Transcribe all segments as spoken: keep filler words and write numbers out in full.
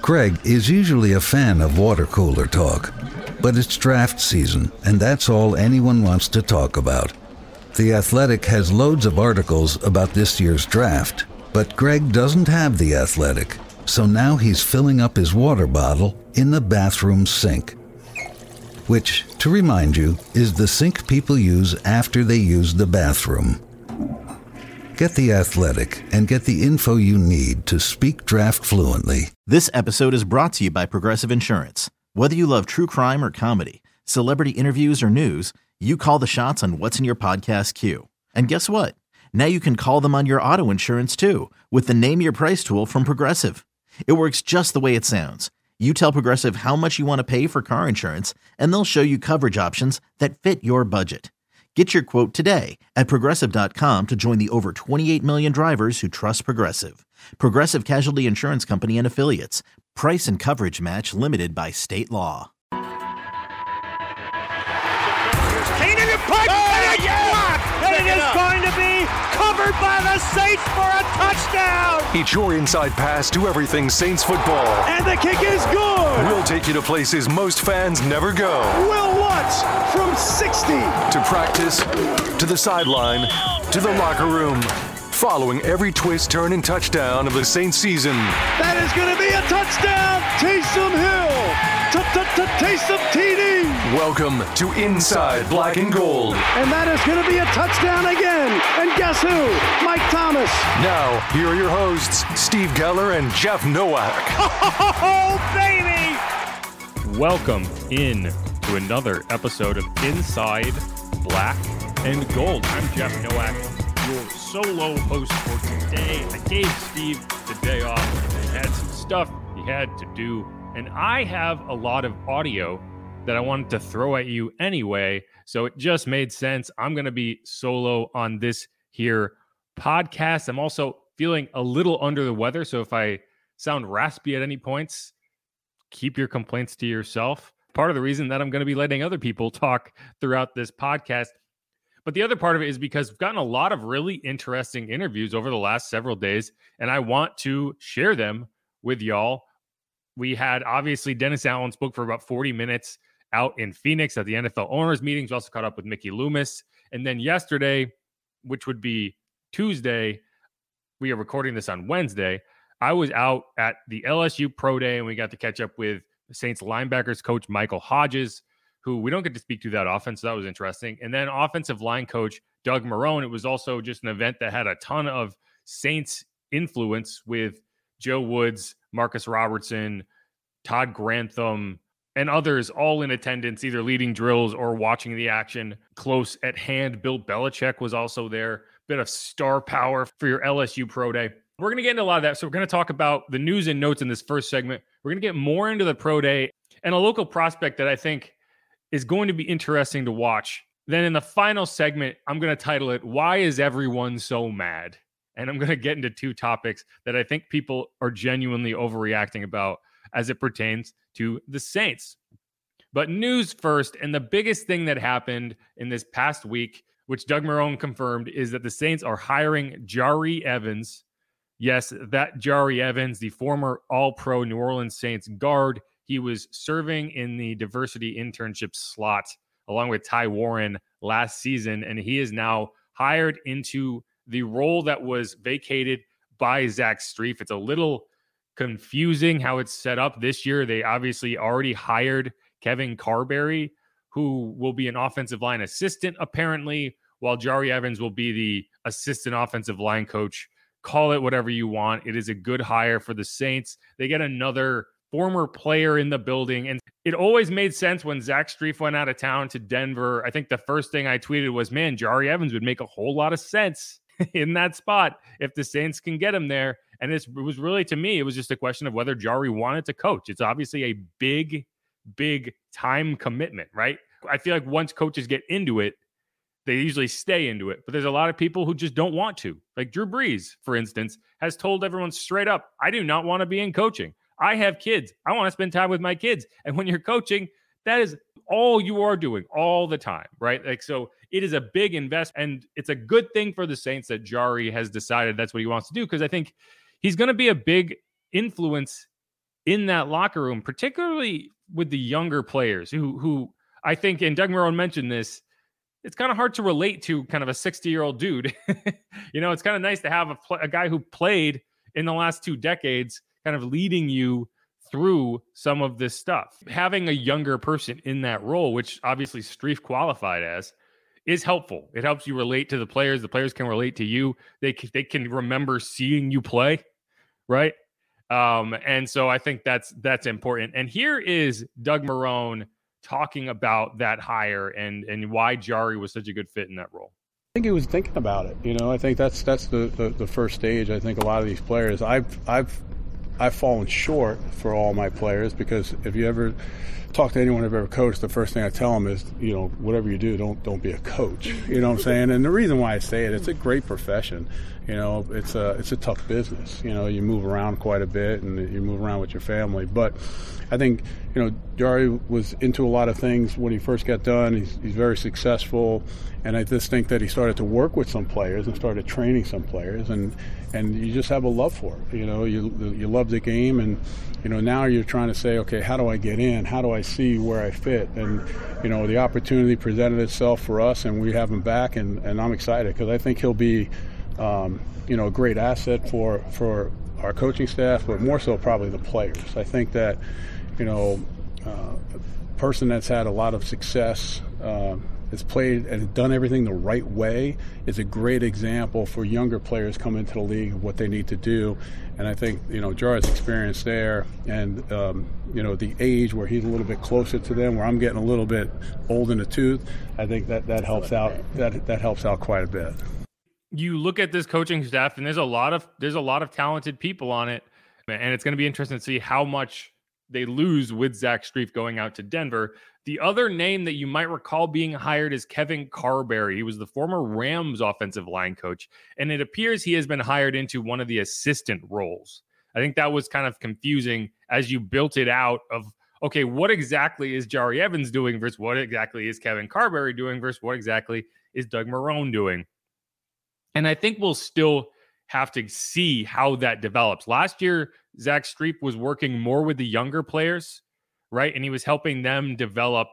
Greg is usually a fan of water cooler talk, but it's draft season, and that's all anyone wants to talk about. The Athletic has loads of articles about this year's draft, but Greg doesn't have The Athletic, so now he's filling up his water bottle in the bathroom sink. Which, to remind you, is the sink people use after they use the bathroom. Get The Athletic and get the info you need to speak draft fluently. This episode is brought to you by Progressive Insurance. Whether you love true crime or comedy, celebrity interviews or news, you call the shots on what's in your podcast queue. And guess what? Now you can call them on your auto insurance too with the Name Your Price tool from Progressive. It works just the way it sounds. You tell Progressive how much you want to pay for car insurance, and they'll show you coverage options that fit your budget. Get your quote today at Progressive dot com to join the over twenty-eight million drivers who trust Progressive. Progressive Casualty Insurance Company and Affiliates. Price and coverage match limited by state law. Kane in the pipe, oh, and it's blocked, and it is up. Going to be covered by the Saints for a touchdown. It's your inside pass to everything Saints football. And the kick is good. We'll take you to places most fans never go. Will Lutz from sixty. To practice, to the sideline, to the locker room. Following every twist, turn, and touchdown of the Saints season. That is going to be a touchdown. Taysom Hill. Taysom T D. Welcome to Inside Black and Gold. And that is going to be a touchdown again. And guess who? Mike Thomas. Now, here are your hosts, Steve Geller and Jeff Nowak. Oh, baby! Welcome in to another episode of Inside Black and Gold. I'm Jeff Nowak, your solo host for today. I gave Steve the day off. He had some stuff he had to do, and I have a lot of audio that I wanted to throw at you anyway, so it just made sense. I'm going to be solo on this here podcast. I'm also feeling a little under the weather, so if I sound raspy at any points, keep your complaints to yourself. Part of the reason that I'm going to be letting other people talk throughout this podcast. But the other part of it is because we've gotten a lot of really interesting interviews over the last several days, and I want to share them with y'all. We had, obviously, Dennis Allen spoke for about forty minutes out in Phoenix at the N F L owners meetings. We also caught up with Mickey Loomis. And then yesterday, which would be Tuesday, we are recording this on Wednesday, I was out at the L S U Pro Day, and we got to catch up with the Saints linebackers coach Michael Hodges, who we don't get to speak to that often, so that was interesting. And then offensive line coach Doug Marrone. It was also just an event that had a ton of Saints influence with Joe Woods, Marcus Robertson, Todd Grantham, and others all in attendance, either leading drills or watching the action close at hand. Bill Belichick was also there. Bit of star power for your L S U Pro Day. We're going to get into a lot of that. So we're going to talk about the news and notes in this first segment. We're going to get more into the Pro Day and a local prospect that I think is going to be interesting to watch. Then in the final segment, I'm going to title it, Why is Everyone So Mad? And I'm going to get into two topics that I think people are genuinely overreacting about as it pertains to the Saints. But news first, and the biggest thing that happened in this past week, which Doug Marrone confirmed, is that the Saints are hiring Jahri Evans. Yes, that Jahri Evans, the former All-Pro New Orleans Saints guard. He was serving in the diversity internship slot along with Ty Warren last season, and he is now hired into the role that was vacated by Zach Strief. It's a little confusing how it's set up this year. They obviously already hired Kevin Carberry, who will be an offensive line assistant, apparently, while Jahri Evans will be the assistant offensive line coach. Call it whatever you want. It is a good hire for the Saints. They get another former player in the building. And it always made sense when Zach Strief went out of town to Denver. I think the first thing I tweeted was, man, Jahri Evans would make a whole lot of sense in that spot if the Saints can get him there. And it's, it was really, to me, it was just a question of whether Jahri wanted to coach. It's obviously a big, big time commitment, right? I feel like once coaches get into it, they usually stay into it. But there's a lot of people who just don't want to. Like Drew Brees, for instance, has told everyone straight up, I do not want to be in coaching. I have kids. I want to spend time with my kids. And when you're coaching, that is all you are doing all the time, right? Like, so it is a big invest, and it's a good thing for the Saints that Jahri has decided that's what he wants to do, because I think he's going to be a big influence in that locker room, particularly with the younger players who, who I think, and Doug Marrone mentioned this, it's kind of hard to relate to kind of a sixty-year-old dude. You know, it's kind of nice to have a, pl- a guy who played in the last two decades kind of leading you through some of this stuff. Having a younger person in that role, which obviously Strief qualified as, is helpful. It helps you relate to the players. The players can relate to you. They c- they can remember seeing you play, right? Um, and so I think that's that's important. And here is Doug Marrone talking about that hire and and why Jarry was such a good fit in that role. I think he was thinking about it. You know, I think that's that's the, the, the first stage. I think a lot of these players, I've I've I've fallen short for all my players, because if you ever talk to anyone I've ever coached, the first thing I tell them is, you know, whatever you do, don't don't be a coach. You know what I'm saying? And the reason why I say it, it's a great profession. You know, it's a it's a tough business. You know, you move around quite a bit, and you move around with your family. But I think, you know, Jarry was into a lot of things when he first got done. He's, he's very successful, and I just think that he started to work with some players and started training some players, and and you just have a love for it. You know, you you love the game, and you know, now you're trying to say, okay, how do I get in? How do I see where I fit? And you know, the opportunity presented itself for us, and we have him back, and, and I'm excited because I think he'll be, um, you know, a great asset for for our coaching staff, but more so probably the players. I think that, you know, uh, a person that's had a lot of success, uh, has played and done everything the right way, is a great example for younger players coming into the league of what they need to do. And I think, you know, Jarry's experience there, and, um, you know, the age where he's a little bit closer to them, where I'm getting a little bit old in the tooth, I think that, that helps out. That that helps out quite a bit. You look at this coaching staff, and there's a lot of there's a lot of talented people on it, and it's going to be interesting to see how much they lose with Zach Strief going out to Denver. The other name that you might recall being hired is Kevin Carberry. He was the former Rams offensive line coach, and it appears he has been hired into one of the assistant roles. I think that was kind of confusing as you built it out of, okay, what exactly is Jahri Evans doing versus what exactly is Kevin Carberry doing versus what exactly is Doug Marrone doing? And I think we'll still have to see how that develops. Last year, Zach Strief was working more with the younger players, right? And he was helping them develop,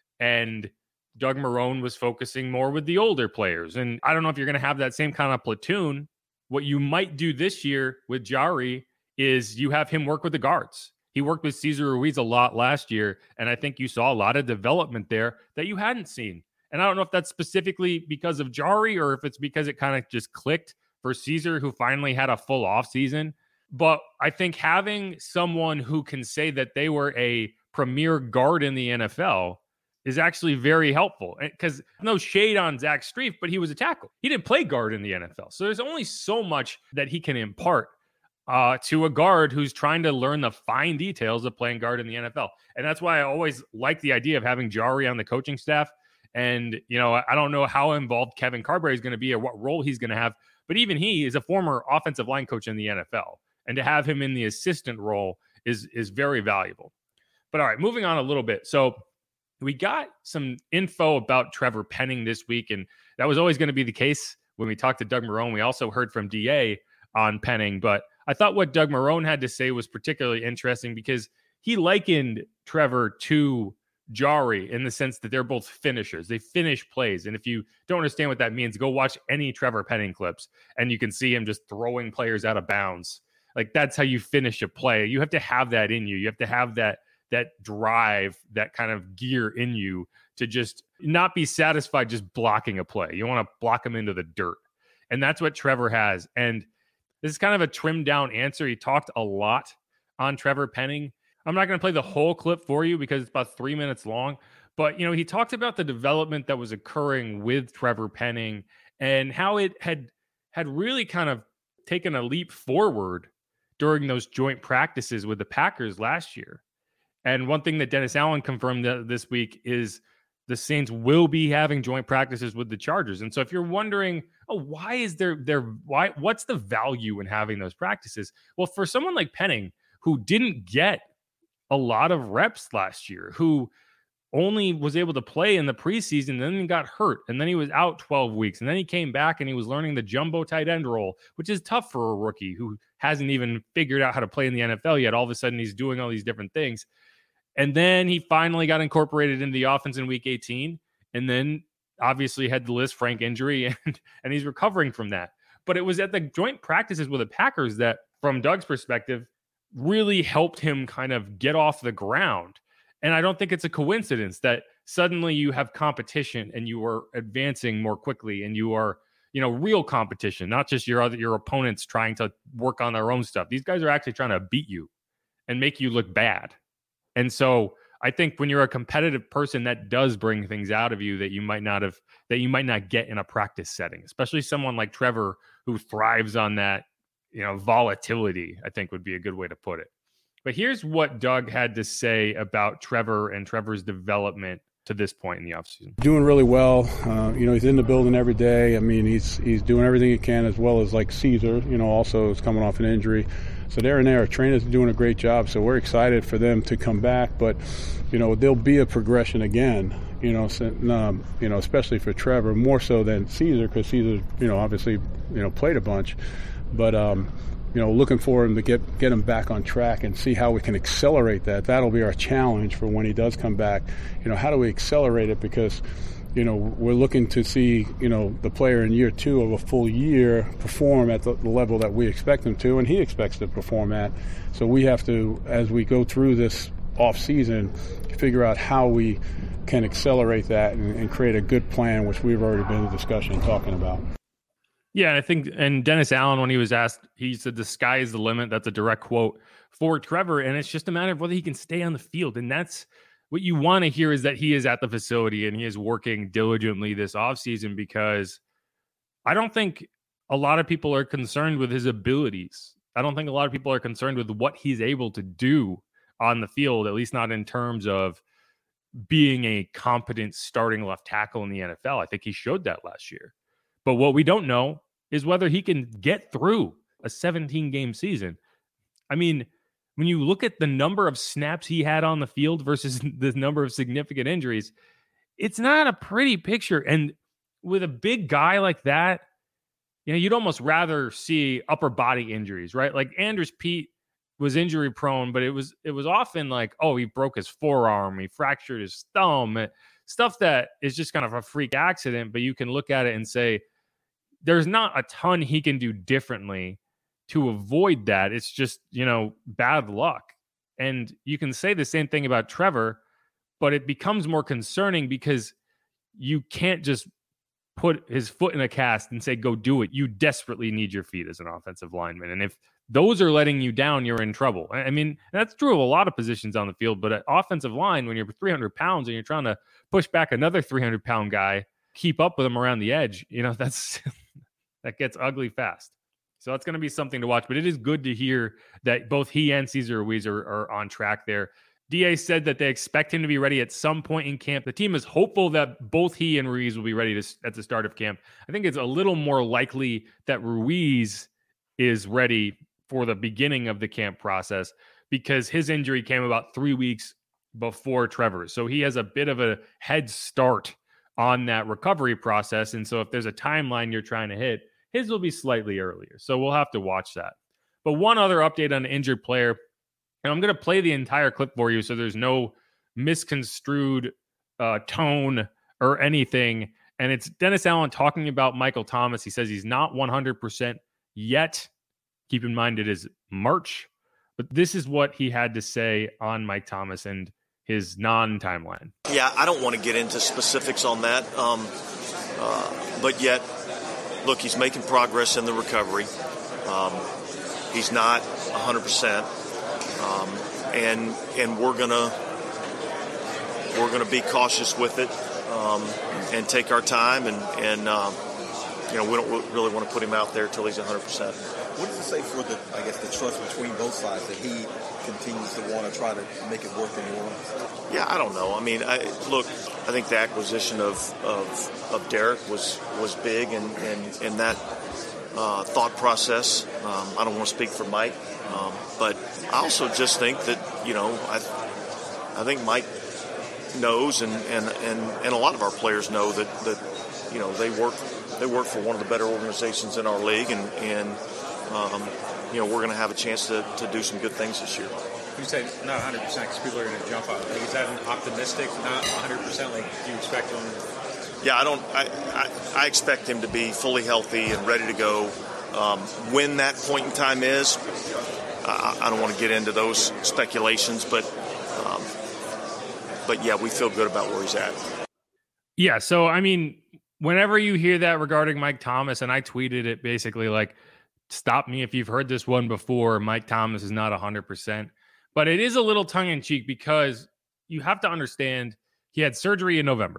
and Doug Marrone was focusing more with the older players. And I don't know if you're going to have that same kind of platoon. What you might do this year with Jarry is you have him work with the guards. He worked with Cesar Ruiz a lot last year, and I think you saw a lot of development there that you hadn't seen. And I don't know if that's specifically because of Jarry or if it's because it kind of just clicked for Cesar, who finally had a full offseason. But I think having someone who can say that they were a premier guard in the N F L is actually very helpful. Because no shade on Zach Strief, but he was a tackle. He didn't play guard in the N F L. So there's only so much that he can impart uh, to a guard who's trying to learn the fine details of playing guard in the N F L. And that's why I always like the idea of having Jarry on the coaching staff. And, you know, I don't know how involved Kevin Carberry is going to be or what role he's going to have, but even he is a former offensive line coach in the N F L. And to have him in the assistant role is, is very valuable. But all right, moving on a little bit. So we got some info about Trevor Penning this week, and that was always going to be the case when we talked to Doug Marrone. We also heard from D A on Penning, but I thought what Doug Marrone had to say was particularly interesting because he likened Trevor to Jarry in the sense that they're both finishers. They finish plays. And if you don't understand what that means, go watch any Trevor Penning clips and you can see him just throwing players out of bounds. Like, that's how you finish a play. You have to have that in you. You have to have that that drive, that kind of gear in you to just not be satisfied just blocking a play. You want to block him into the dirt. And that's what Trevor has. And this is kind of a trimmed down answer. He talked a lot on Trevor Penning. I'm not going to play the whole clip for you because it's about three minutes long. But, you know, he talked about the development that was occurring with Trevor Penning and how it had had really kind of taken a leap forward during those joint practices with the Packers last year. And one thing that Dennis Allen confirmed this week is the Saints will be having joint practices with the Chargers. And so if you're wondering, oh, why is there, there, why, what's the value in having those practices? Well, for someone like Penning, who didn't get a lot of reps last year, who only was able to play in the preseason, and then he got hurt, and then he was out twelve weeks, and then he came back and he was learning the jumbo tight end role, which is tough for a rookie who hasn't even figured out how to play in the N F L yet. All of a sudden, he's doing all these different things. And then he finally got incorporated into the offense in week eighteen, and then obviously had the Liz Frank injury, and, and he's recovering from that. But it was at the joint practices with the Packers that, from Doug's perspective, really helped him kind of get off the ground. And I don't think it's a coincidence that suddenly you have competition and you are advancing more quickly, and you are, you know, real competition, not just your other, your opponents trying to work on their own stuff. These guys are actually trying to beat you and make you look bad. And so I think when you're a competitive person, that does bring things out of you that you might not have, that you might not get in a practice setting, especially someone like Trevor who thrives on that, you know, volatility, I think would be a good way to put it. But here's what Doug had to say about Trevor and Trevor's development to this point in the offseason. Doing really well. Uh, you know, he's in the building every day. I mean, he's he's doing everything he can, as well as like Caesar, you know, also is coming off an injury. So they're in there. Our trainers are doing a great job. So we're excited for them to come back. But, you know, there'll be a progression again, you know, so, um, you know, especially for Trevor, more so than Caesar, because Caesar, you know, obviously, you know, played a bunch. But, um, you know, looking for him to get get him back on track and see how we can accelerate that. That'll be our challenge for when he does come back. You know, how do we accelerate it? Because, you know, we're looking to see, you know, the player in year two of a full year perform at the, the level that we expect him to, and he expects to perform at. So we have to, as we go through this off season, figure out how we can accelerate that and, and create a good plan, which we've already been in discussion talking about. Yeah, I think, and Dennis Allen, when he was asked, he said, the sky is the limit. That's a direct quote for Trevor. And it's just a matter of whether he can stay on the field. And that's what you want to hear, is that he is at the facility and he is working diligently this offseason, because I don't think a lot of people are concerned with his abilities. I don't think a lot of people are concerned with what he's able to do on the field, at least not in terms of being a competent starting left tackle in the N F L. I think he showed that last year. But what we don't know is whether he can get through a seventeen-game season. I mean, when you look at the number of snaps he had on the field versus the number of significant injuries, it's not a pretty picture. And with a big guy like that, you know, you'd almost rather see upper body injuries, right? Like Andres Pete was injury prone, but it was it was often like, oh, he broke his forearm, he fractured his thumb, stuff that is just kind of a freak accident. But you can look at it and say, there's not a ton he can do differently to avoid that. It's just, you know, bad luck. And you can say the same thing about Trevor, but it becomes more concerning because you can't just put his foot in a cast and say, go do it. You desperately need your feet as an offensive lineman. And if those are letting you down, you're in trouble. I mean, that's true of a lot of positions on the field, but at offensive line, when you're three hundred pounds and you're trying to push back another three hundred pound guy, keep up with him around the edge, you know, that's that gets ugly fast. So it's going to be something to watch, but it is good to hear that both he and Cesar Ruiz are, are on track there. D A said that they expect him to be ready at some point in camp. The team is hopeful that both he and Ruiz will be ready to, at the start of camp. I think it's a little more likely that Ruiz is ready for the beginning of the camp process, because his injury came about three weeks before Trevor. So he has a bit of a head start on that recovery process. And so if there's a timeline you're trying to hit, his will be slightly earlier. So we'll have to watch that. But one other update on an injured player, and I'm going to play the entire clip for you so there's no misconstrued uh, tone or anything. And it's Dennis Allen talking about Michael Thomas. He says he's not one hundred percent yet. Keep in mind it is March. But this is what he had to say on Mike Thomas and his non-timeline. Yeah, I don't want to get into specifics on that. Um, uh, but yet, look, he's making progress in the recovery. Um, he's not one hundred percent. Um, and and we're gonna we're gonna be cautious with it um, and take our time, and and um, you know, we don't really want to put him out there till he's one hundred percent. What does it say for the, I guess, the trust between both sides that he continues to want to try to make it work in New Orleans? Yeah, I don't know. I mean, I, look, I think the acquisition of of, of Derek was was big, and and, and that uh, thought process. Um, I don't want to speak for Mike, um, but I also just think that, you know, I I think Mike knows, and, and, and, and a lot of our players know that, that you know they work they work for one of the better organizations in our league, and, and um, you know we're going to have a chance to, to do some good things this year. You say not one hundred percent because people are going to jump out. Like, is that an optimistic, not one hundred percent? Like, do you expect him? Yeah, I don't. I, I, I expect him to be fully healthy and ready to go. Um, when that point in time is, I, I don't want to get into those speculations, but um, but yeah, we feel good about where he's at. Yeah, so I mean, whenever you hear that regarding Mike Thomas, and I tweeted it basically like, stop me if you've heard this one before, Mike Thomas is not one hundred percent. But it is a little tongue-in-cheek because you have to understand he had surgery in November,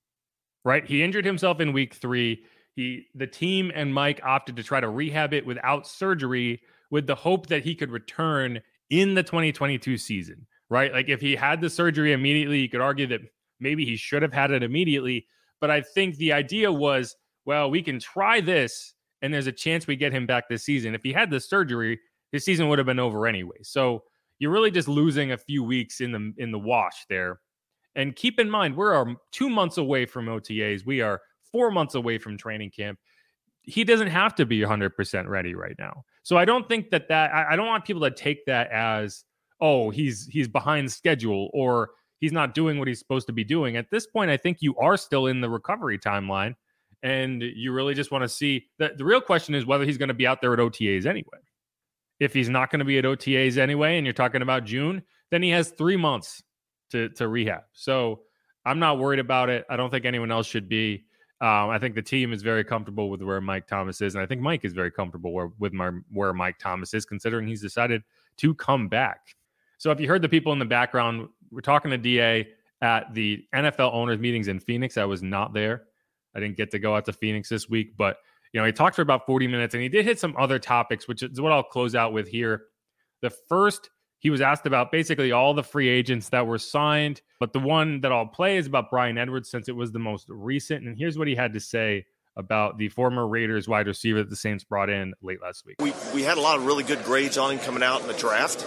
right? He injured himself in week three. He, the team and Mike opted to try to rehab it without surgery with the hope that he could return in the twenty twenty-two season, right? Like if he had the surgery immediately, you could argue that maybe he should have had it immediately. But I think the idea was, well, we can try this and there's a chance we get him back this season. If he had the surgery, his season would have been over anyway. So you're really just losing a few weeks in the in the wash there. And keep in mind, we're two months away from O T As. We are four months away from training camp. He doesn't have to be one hundred percent ready right now. So I don't think that that, I, I don't want people to take that as, oh, he's he's behind schedule or he's not doing what he's supposed to be doing. At this point, I think you are still in the recovery timeline. And you really just want to see that the real question is whether he's going to be out there at O T As anyway. If he's not going to be at O T As anyway, and you're talking about June, then he has three months to, to rehab. So I'm not worried about it. I don't think anyone else should be. Um, I think the team is very comfortable with where Mike Thomas is. And I think Mike is very comfortable where, with my, where Mike Thomas is, considering he's decided to come back. So if you heard the people in the background, we're talking to D A at the N F L owners meetings in Phoenix. I was not there. I didn't get to go out to Phoenix this week, but you know, he talked for about forty minutes and he did hit some other topics, which is what I'll close out with here. The first, he was asked about basically all the free agents that were signed, but the one that I'll play is about Bryan Edwards since it was the most recent. And here's what he had to say about the former Raiders wide receiver that the Saints brought in late last week. We we had a lot of really good grades on him coming out in the draft.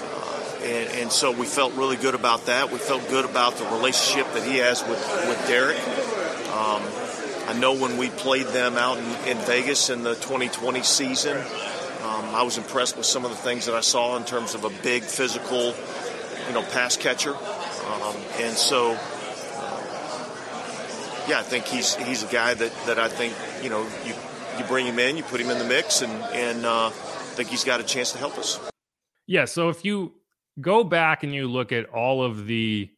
Uh, and, and so we felt really good about that. We felt good about the relationship that he has with, with Derek. Um, I know when we played them out in, in Vegas in the twenty twenty season, um, I was impressed with some of the things that I saw in terms of a big physical, you know, pass catcher. Um, and so, uh, yeah, I think he's he's a guy that, that I think, you know, you you bring him in, you put him in the mix, and, and uh, I think he's got a chance to help us. Yeah, so if you go back and you look at all of the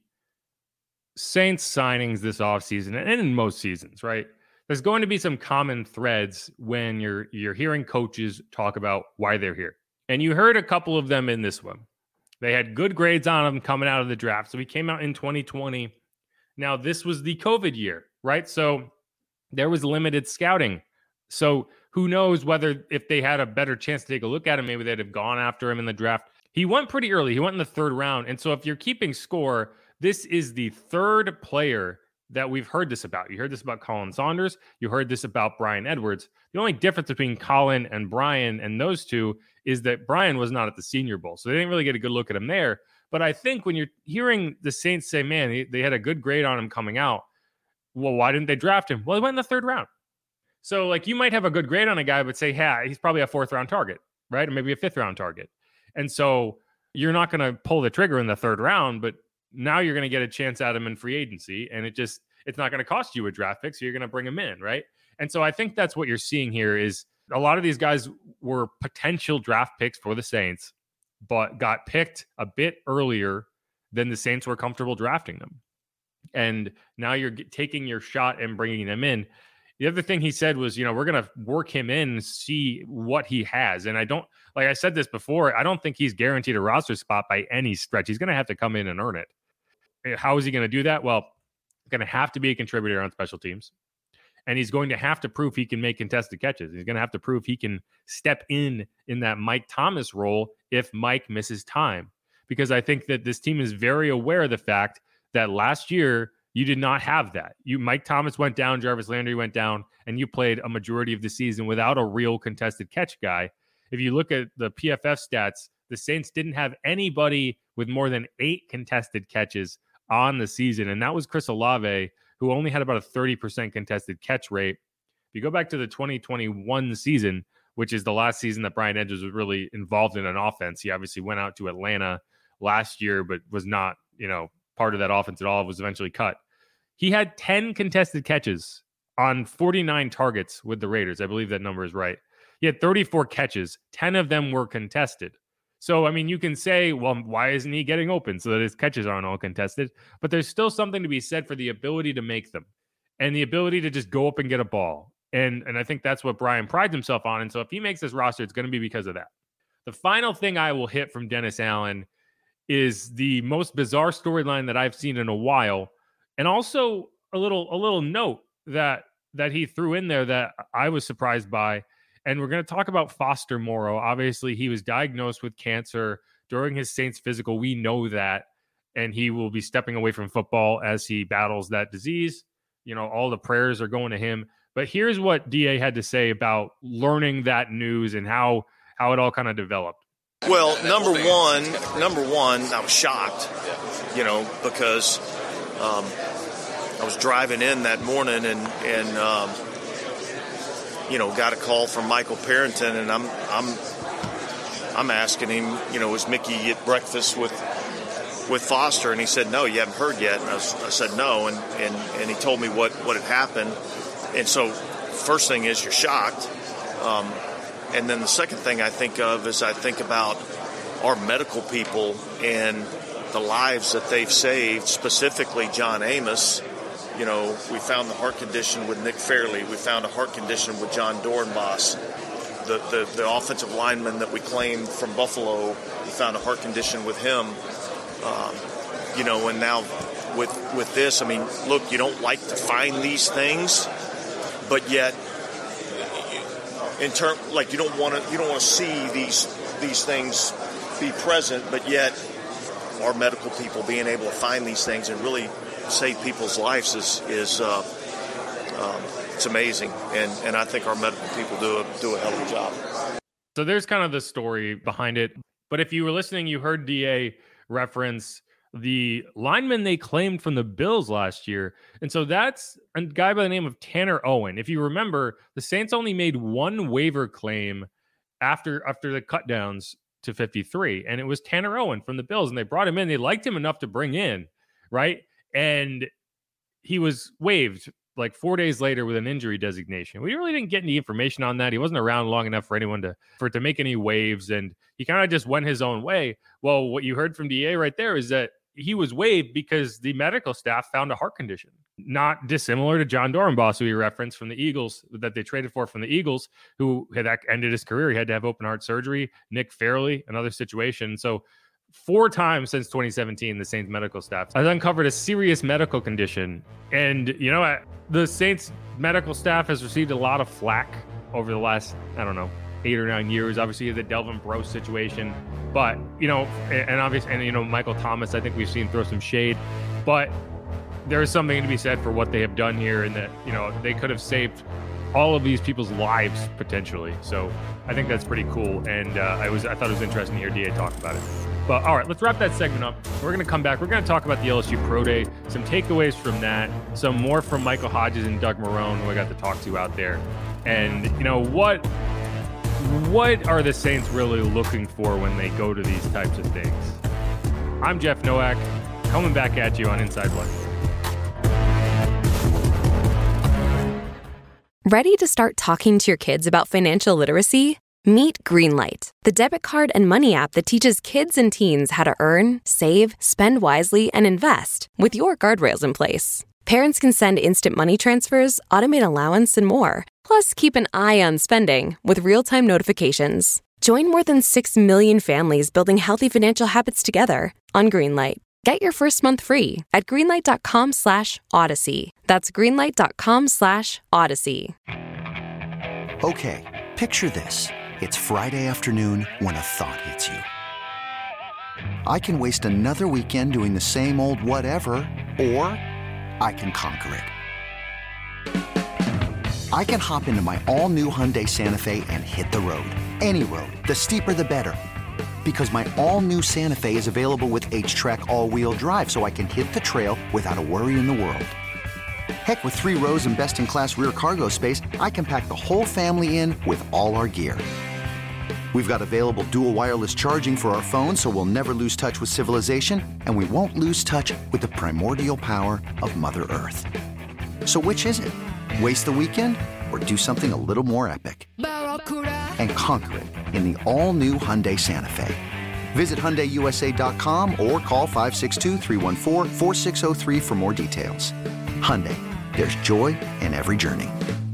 Saints signings this offseason, and in most seasons, right? There's going to be some common threads when you're you're hearing coaches talk about why they're here. And you heard a couple of them in this one. They had good grades on them coming out of the draft. So he came out in twenty twenty. Now, this was the COVID year, right? So there was limited scouting. So who knows whether if they had a better chance to take a look at him, maybe they'd have gone after him in the draft. He went pretty early. He went in the third round. And so if you're keeping score, this is the third player that we've heard this about. You heard this about Colin Saunders. You heard this about Bryan Edwards. The only difference between Colin and Bryan and those two is that Bryan was not at the Senior Bowl. So they didn't really get a good look at him there. But I think when you're hearing the Saints say, man, they, they had a good grade on him coming out. Well, why didn't they draft him? Well, he went in the third round. So like you might have a good grade on a guy, but say, hey, he's probably a fourth round target, right? Or maybe a fifth round target. And so you're not going to pull the trigger in the third round, but now you're going to get a chance at him in free agency, and it just it's not going to cost you a draft pick, so you're going to bring him in, right? And so I think that's what you're seeing here is a lot of these guys were potential draft picks for the Saints, but got picked a bit earlier than the Saints were comfortable drafting them. And now you're taking your shot and bringing them in. The other thing he said was, you know, we're going to work him in and see what he has. And I don't, like I said this before, I don't think he's guaranteed a roster spot by any stretch. He's going to have to come in and earn it. How is he going to do that? Well, going to have to be a contributor on special teams. And he's going to have to prove he can make contested catches. He's going to have to prove he can step in in that Mike Thomas role if Mike misses time. Because I think that this team is very aware of the fact that last year you did not have that. You Mike Thomas went down, Jarvis Landry went down, and you played a majority of the season without a real contested catch guy. If you look at the P F F stats, the Saints didn't have anybody with more than eight contested catches on the season, and that was Chris Olave, who only had about a thirty percent contested catch rate. If you go back to the twenty twenty-one season, which is the last season that Bryan Edwards was really involved in an offense, he obviously went out to Atlanta last year, but was not, you know, part of that offense at all, was eventually cut. He had ten contested catches on forty-nine targets with the Raiders. I believe that number is right. He had thirty-four catches. ten of them were contested. So, I mean, you can say, well, why isn't he getting open so that his catches aren't all contested? But there's still something to be said for the ability to make them and the ability to just go up and get a ball. And, and I think that's what Bryan prides himself on. And so if he makes this roster, it's going to be because of that. The final thing I will hit from Dennis Allen is the most bizarre storyline that I've seen in a while. And also a little a little note that that he threw in there that I was surprised by. And we're going to talk about Foster Moreau. Obviously, he was diagnosed with cancer during his Saints physical. We know that. And he will be stepping away from football as he battles that disease. You know, all the prayers are going to him. But here's what D A had to say about learning that news and how, how it all kind of developed. Well, number one, number one, I was shocked, you know, because um, I was driving in that morning and, and um, you know, got a call from Michael Parrington, and I'm I'm I'm asking him, you know, is Mickey at breakfast with with Foster? And he said, no, you haven't heard yet. And I, was, I said, no, and, and, and he told me what, what had happened. And so first thing is you're shocked. Um, and then the second thing I think of is I think about our medical people and the lives that they've saved, specifically John Amos. You know, we found the heart condition with Nick Fairley. We found a heart condition with John Dornbos. The, the, the offensive lineman that we claimed from Buffalo, we found a heart condition with him. Um, you know, and now with with this, I mean, look, you don't like to find these things, but yet, in term, like you don't want to you don't want to see these these things be present, but yet our medical people being able to find these things and really save people's lives is is uh, um, it's amazing, and and I think our medical people do a do a hell of a job. So there's kind of the story behind it, but if you were listening, you heard D A reference the lineman they claimed from the Bills last year, and so that's a guy by the name of Tanner Owen. If you remember, the Saints only made one waiver claim after after the cut downs to fifty-three, and it was Tanner Owen from the Bills, and they brought him in. They liked him enough to bring in, right? And he was waived like four days later with an injury designation. We really didn't get any information on that. He wasn't around long enough for anyone to for it to make any waves, and he kind of just went his own way. Well, what you heard from D A right there is that he was waived because the medical staff found a heart condition, not dissimilar to John Dornbos, who he referenced from the Eagles, that they traded for from the Eagles, who had ended his career. He had to have open heart surgery. Nick Fairley, another situation. So four times since twenty seventeen, the Saints medical staff has uncovered a serious medical condition. And, you know, the Saints medical staff has received a lot of flack over the last, I don't know, eight or nine years. Obviously, the Delvin Breaux situation. But, you know, and, and obviously, and, you know, Michael Thomas, I think we've seen throw some shade. But there is something to be said for what they have done here, and that, you know, they could have saved all of these people's lives potentially. So I think that's pretty cool. And uh, I was I thought it was interesting to hear D A talk about it. But all right, let's wrap that segment up. We're going to come back. We're going to talk about the L S U Pro Day, some takeaways from that, some more from Michael Hodges and Doug Marrone, who I got to talk to out there. And, you know, what what are the Saints really looking for when they go to these types of things? I'm Jeff Nowak, coming back at you on Inside Black. Ready to start talking to your kids about financial literacy? Meet Greenlight, the debit card and money app that teaches kids and teens how to earn, save, spend wisely, and invest with your guardrails in place. Parents can send instant money transfers, automate allowance, and more. Plus, keep an eye on spending with real-time notifications. Join more than six million families building healthy financial habits together on Greenlight. Get your first month free at greenlight.com slash odyssey. That's greenlight.com slash odyssey. Okay, picture this. It's Friday afternoon when a thought hits you. I can waste another weekend doing the same old whatever, or I can conquer it. I can hop into my all-new Hyundai Santa Fe and hit the road. Any road. The steeper, the better. Because my all-new Santa Fe is available with H-Track all-wheel drive, so I can hit the trail without a worry in the world. Heck, with three rows and best-in-class rear cargo space, I can pack the whole family in with all our gear. We've got available dual wireless charging for our phones, so we'll never lose touch with civilization, and we won't lose touch with the primordial power of Mother Earth. So which is it? Waste the weekend or do something a little more epic? And conquer it in the all-new Hyundai Santa Fe. Visit Hyundai U S A dot com or call five six two, three one four, four six zero three for more details. Hyundai, there's joy in every journey.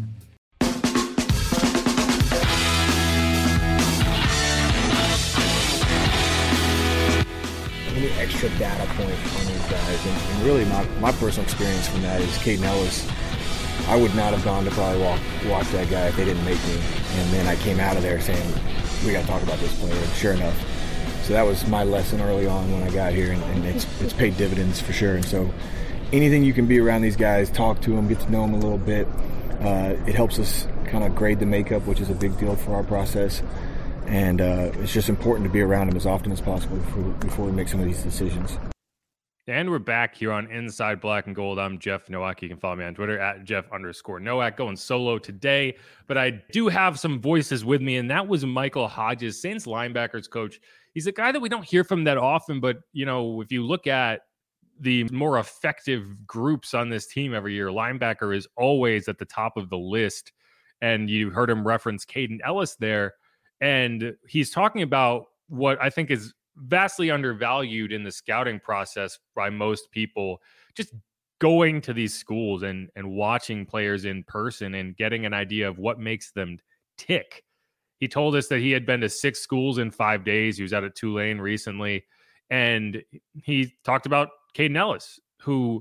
Any extra data point on these guys, and, and really my, my personal experience from that is Caden Ellis. I would not have gone to probably walk, watch that guy if they didn't make me. And then I came out of there saying, we got to talk about this player. And sure enough. So that was my lesson early on when I got here, and, and it's it's paid dividends for sure. And so anything you can be around these guys, talk to them, get to know them a little bit, uh, it helps us kind of grade the makeup, which is a big deal for our process. And uh, it's just important to be around them as often as possible before, before we make some of these decisions. And we're back here on Inside Black and Gold. I'm Jeff Nowak. You can follow me on Twitter at Jeff underscore Nowak. Going solo today, but I do have some voices with me, and that was Michael Hodges, Saints linebackers coach. He's a guy that we don't hear from that often, but, you know, if you look at the more effective groups on this team every year, linebacker is always at the top of the list. And you heard him reference Caden Ellis there, and he's talking about what I think is vastly undervalued in the scouting process by most people, just going to these schools and, and watching players in person and getting an idea of what makes them tick. He told us that he had been to six schools in five days. He was out at Tulane recently, and he talked about Caden Ellis, who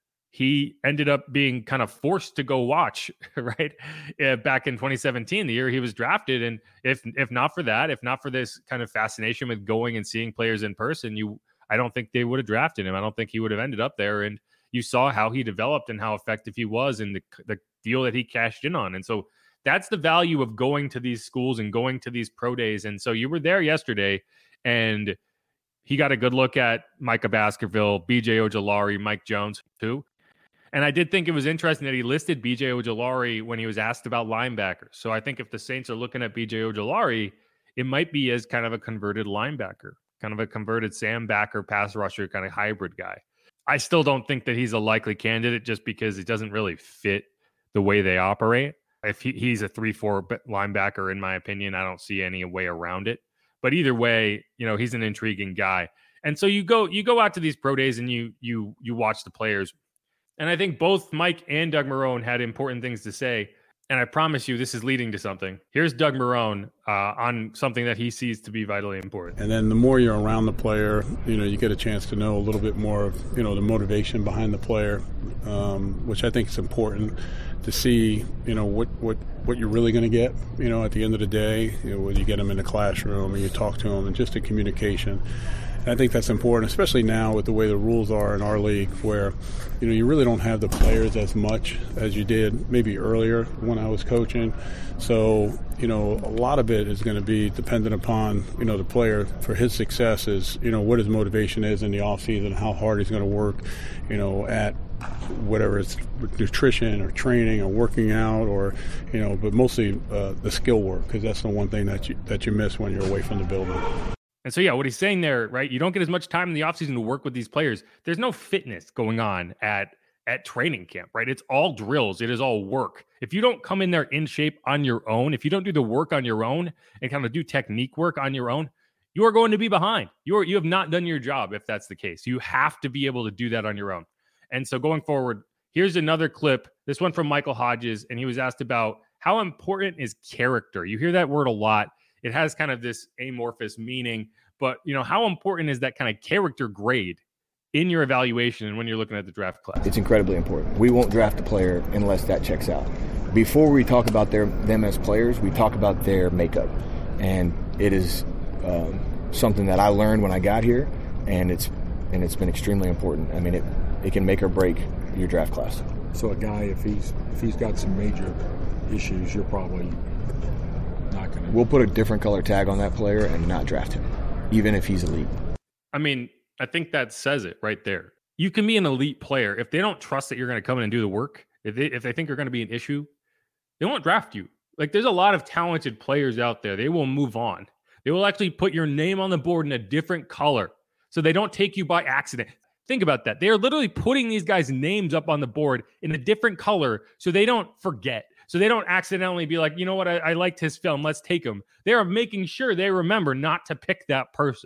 he ended up being kind of forced to go watch, right? Uh, back in twenty seventeen, the year he was drafted. And if if not for that, if not for this kind of fascination with going and seeing players in person, you I don't think they would have drafted him. I don't think he would have ended up there. And you saw how he developed and how effective he was in the, the deal that he cashed in on. And so that's the value of going to these schools and going to these pro days. And so you were there yesterday, and he got a good look at Micah Baskerville, B J Ojulari, Mike Jones, too. And I did think it was interesting that he listed B J Ojulari when he was asked about linebackers. So I think if the Saints are looking at B J Ojulari, it might be as kind of a converted linebacker, kind of a converted Sam Backer pass rusher kind of hybrid guy. I still don't think that he's a likely candidate just because it doesn't really fit the way they operate. If he, he's a three four linebacker, in my opinion, I don't see any way around it. But either way, you know, he's an intriguing guy. And so you go you go out to these pro days and you you you watch the players. And I think both Mike and Doug Marrone had important things to say. And I promise you, this is leading to something. Here's Doug Marrone uh, on something that he sees to be vitally important. And then the more you're around the player, you know, you get a chance to know a little bit more of, you know, the motivation behind the player, um, which I think is important to see, you know, what, what, what you're really going to get, you know, at the end of the day, you know, when you get them in the classroom and you talk to them and just the communication. And I think that's important, especially now with the way the rules are in our league, where, you know, you really don't have the players as much as you did maybe earlier when I was coaching. So, you know, a lot of it is going to be dependent upon, you know, the player for his success is, you know, what his motivation is in the offseason, how hard he's going to work, you know, at whatever it's nutrition or training or working out or, you know, but mostly uh, the skill work, because that's the one thing that you, that you miss when you're away from the building. And so, yeah, what he's saying there, right? You don't get as much time in the offseason to work with these players. There's no fitness going on at at training camp, right? It's all drills. It is all work. If you don't come in there in shape on your own, if you don't do the work on your own and kind of do technique work on your own, you are going to be behind. You are you have not done your job if that's the case. You have to be able to do that on your own. And so going forward, here's another clip, this one from Michael Hodges, and he was asked about how important is character. You hear that word a lot. It has kind of this amorphous meaning, but, you know, how important is that kind of character grade in your evaluation and when you're looking at the draft class? It's incredibly important. We won't draft a player unless that checks out. Before we talk about their them as players, we talk about their makeup. And it is um, something that I learned when I got here, and it's and it's been extremely important. I mean, it, it can make or break your draft class. So a guy, if he's if he's got some major issues, you're probably not going to... We'll put a different color tag on that player and not draft him. even if he's elite. I mean, I think that says it right there. You can be an elite player. If they don't trust that you're going to come in and do the work, if they, if they think you're going to be an issue, they won't draft you. Like, there's a lot of talented players out there. They will move on. They will actually put your name on the board in a different color so they don't take you by accident. Think about that. They are literally putting these guys' names up on the board in a different color so they don't forget. So they don't accidentally be like, you know what, I, I liked his film, let's take him. They are making sure they remember not to pick that person.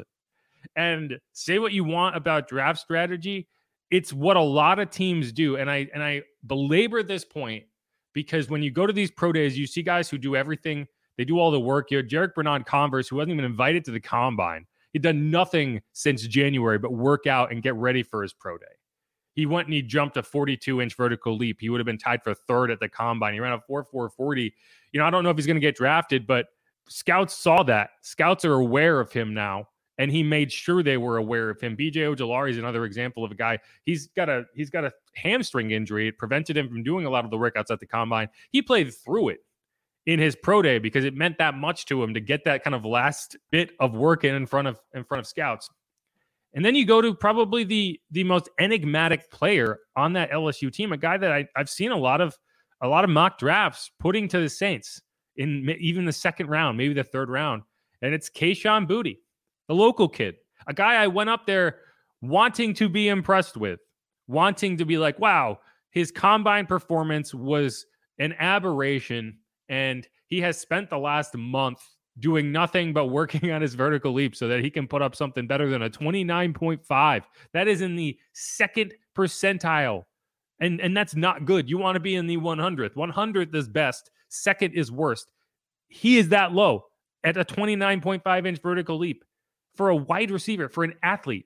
And say what you want about draft strategy, it's what a lot of teams do. And I and I belabor this point because when you go to these pro days, you see guys who do everything. They do all the work. You have Jarek Bernard-Converse, who wasn't even invited to the combine. He'd done nothing since January but work out and get ready for his pro day. He went and he jumped a forty-two inch vertical leap. He would have been tied for third at the combine. He ran a four four forty. You know, I don't know if he's going to get drafted, but scouts saw that. Scouts are aware of him now, and he made sure they were aware of him. B J Ojulari is another example of a guy. He's got a he's got a hamstring injury. It prevented him from doing a lot of the workouts at the combine. He played through it in his pro day because it meant that much to him to get that kind of last bit of work in, in front of in front of scouts. And then you go to probably the the most enigmatic player on that L S U team, a guy that I, I've seen a lot of a lot of mock drafts putting to the Saints in even the second round, maybe the third round, and it's Kayshon Boutte, the local kid, a guy I went up there wanting to be impressed with, wanting to be like, wow, his combine performance was an aberration, and he has spent the last month doing nothing but working on his vertical leap so that he can put up something better than a twenty-nine point five. That is in the second percentile. And, and that's not good. You want to be in the one hundredth. one hundredth is best. Second is worst. He is that low at a twenty-nine point five inch vertical leap for a wide receiver, for an athlete,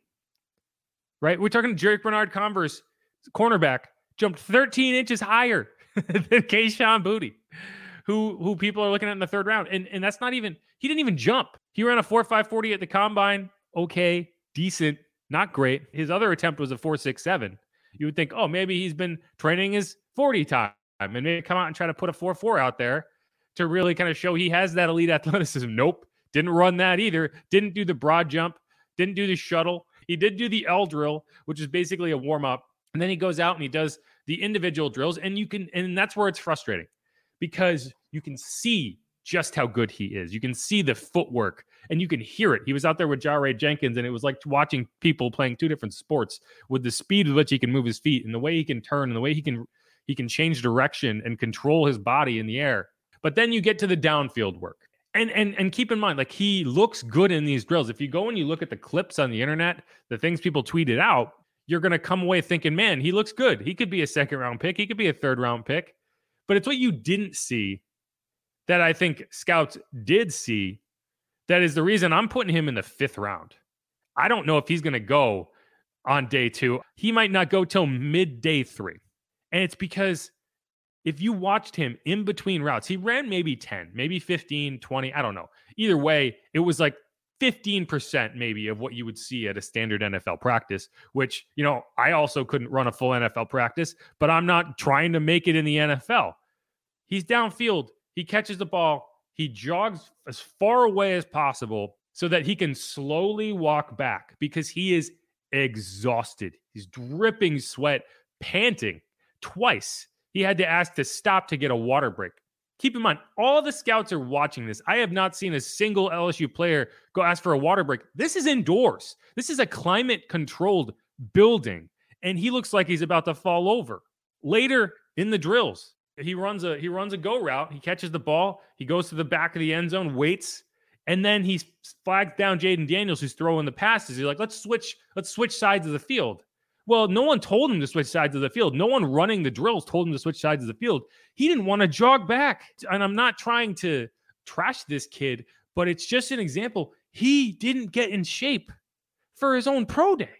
right? We're talking Jarek Bernard-Converse, cornerback, jumped thirteen inches higher than Kayshon Boutte. Who who people are looking at in the third round. And, and that's not even, he didn't even jump. He ran a four five forty at the combine. Okay, decent, not great. His other attempt was a four six seven. You would think, oh, maybe he's been training his forty time and maybe come out and try to put a four four out there to really kind of show he has that elite athleticism. Nope, didn't run that either. Didn't do the broad jump. Didn't do the shuttle. He did do the L drill, which is basically a warm-up. And then he goes out and he does the individual drills. And you can, and that's where it's frustrating, because you can see just how good he is. You can see the footwork and you can hear it. He was out there with Jaray Jenkins, and it was like watching people playing two different sports with the speed with which he can move his feet and the way he can turn and the way he can he can change direction and control his body in the air. But then you get to the downfield work. And and and keep in mind, like, he looks good in these drills. If you go and you look at the clips on the internet, the things people tweeted out, you're going to come away thinking, man, he looks good. He could be a second round pick. He could be a third round pick. But it's what you didn't see that I think scouts did see that is the reason I'm putting him in the fifth round. I don't know if he's going to go on day two. He might not go till mid day three. And it's because if you watched him in between routes, he ran maybe ten, maybe fifteen, twenty. I don't know. Either way, it was like fifteen percent maybe of what you would see at a standard N F L practice, which, you know, I also couldn't run a full N F L practice, but I'm not trying to make it in the N F L. He's downfield. He catches the ball. He jogs as far away as possible so that he can slowly walk back because he is exhausted. He's dripping sweat, panting twice. He had to ask to stop to get a water break. Keep in mind, all the scouts are watching this. I have not seen a single L S U player go ask for a water break. This is indoors. This is a climate-controlled building, and he looks like he's about to fall over. Later in the drills, he runs a he runs a go route. He catches the ball. He goes to the back of the end zone, waits, and then he flags down Jaden Daniels, who's throwing the passes. He's like, let's switch, let's switch sides of the field. Well, no one told him to switch sides of the field. No one running the drills told him to switch sides of the field. He didn't want to jog back. And I'm not trying to trash this kid, but it's just an example. He didn't get in shape for his own pro day.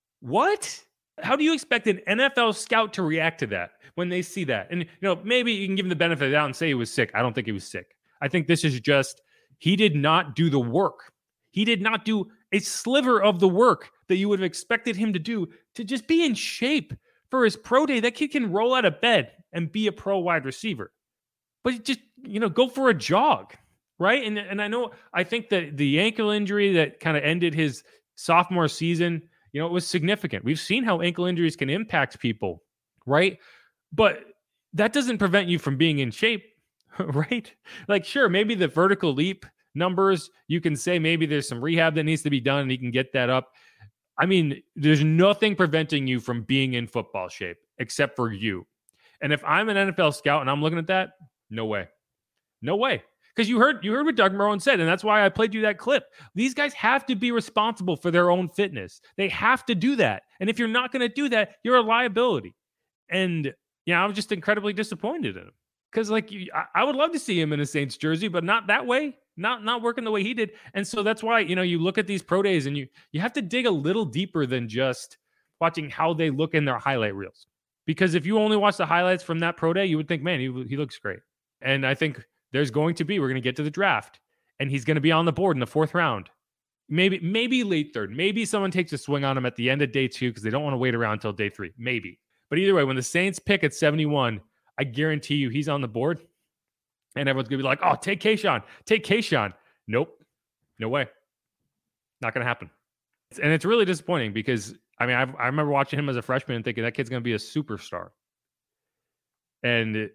What? How do you expect an N F L scout to react to that when they see that? And, you know, maybe you can give him the benefit of the doubt and say he was sick. I don't think he was sick. I think this is just, he did not do the work. He did not do a sliver of the work that you would have expected him to do to just be in shape for his pro day. That kid can roll out of bed and be a pro wide receiver. But just, you know, go for a jog. right? And and I know, I think that the ankle injury that kind of ended his sophomore season, you know, it was significant. We've seen how ankle injuries can impact people, right? But that doesn't prevent you from being in shape, right? Like, sure, maybe the vertical leap numbers, you can say maybe there's some rehab that needs to be done and he can get that up. I mean, there's nothing preventing you from being in football shape except for you. And if I'm an N F L scout and I'm looking at that, no way. No way. Because you heard you heard what Doug Marrone said, and that's why I played you that clip. These guys have to be responsible for their own fitness. They have to do that. And if you're not going to do that, you're a liability. And, yeah, I was just incredibly disappointed in him. Because, like, I, I would love to see him in a Saints jersey, but not that way. Not not working the way he did. And so that's why, you know, you look at these pro days and you you have to dig a little deeper than just watching how they look in their highlight reels. Because if you only watch the highlights from that pro day, you would think, man, he, he looks great. And I think there's going to be, we're going to get to the draft, and he's going to be on the board in the fourth round. Maybe, maybe late third. Maybe someone takes a swing on him at the end of day two because they don't want to wait around until day three. Maybe. But either way, when the Saints pick at seventy-one, I guarantee you he's on the board. And everyone's going to be like, oh, take Kayshawn. Take Kayshawn. Nope. No way. Not going to happen. And it's really disappointing because, I mean, I've, I remember watching him as a freshman and thinking that kid's going to be a superstar. And